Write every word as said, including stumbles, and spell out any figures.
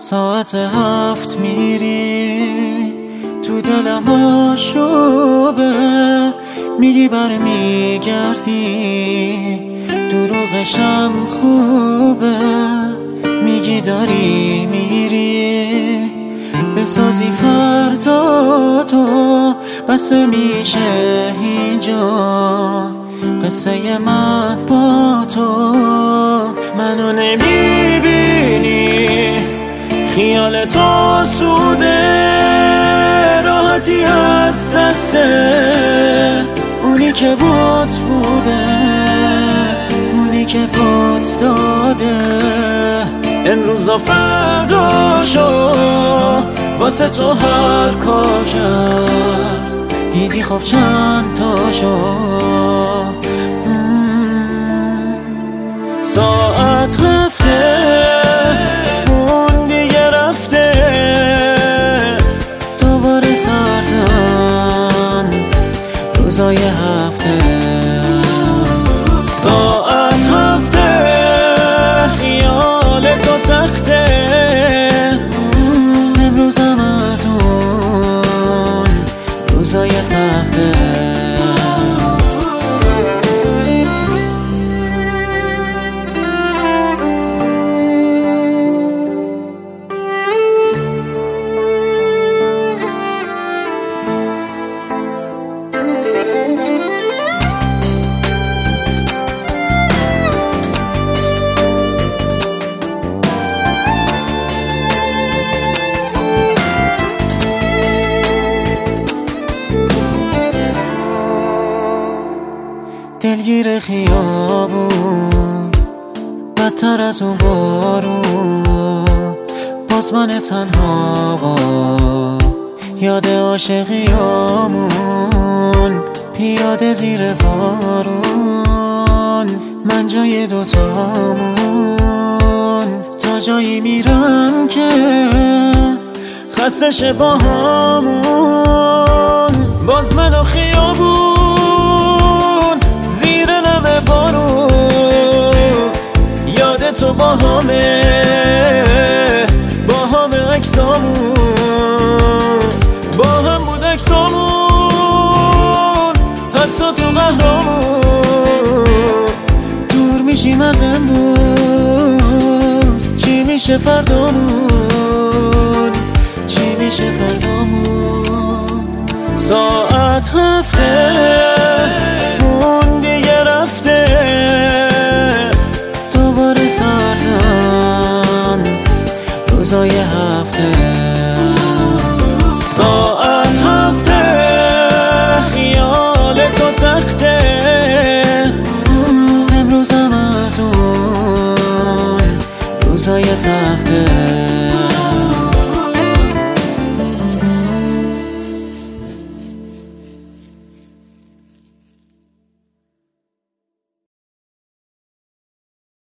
ساعت هفت میری تو دلم آشوبه، میگی برمیگردی دروغشم خوبه، میگی داری میری بسازی فردا تو، بسه میشه اینجا قصه من با تو. منو نمیبینی خیال تو سوده، راحتی از دسته اونی که بات بوده، اونی که بات داده. امروز و فردا شو واسه تو هر کار کرد، دیدی خب چند تا شو. ساعت هفته اون دیگه رفته، دوباره سردن روزای هفته. ساعت هفته خیال تو تخته، امروزم از اون روزای سخته. دلگیر خیابون بدتر از اون بارون، باز من تنها یاد عاشقیامون، پیاده زیر بارون من جای دوتامون. تا جایی میرم که خسته شه با همون، باز من و خیابون زیر نم بارون. یاد تو با همه با همه عکسامون، با هم بود عکسامون حتی تو قهرامون. دور میشیم از امروز، چی میشه فردامون، چی میشه فردامون. ساعت هفته اون دیگه رفته، دوباره سردن روزای هفته. ساعت هفته خیال تو تخته، امروزم از اون روزای سخته.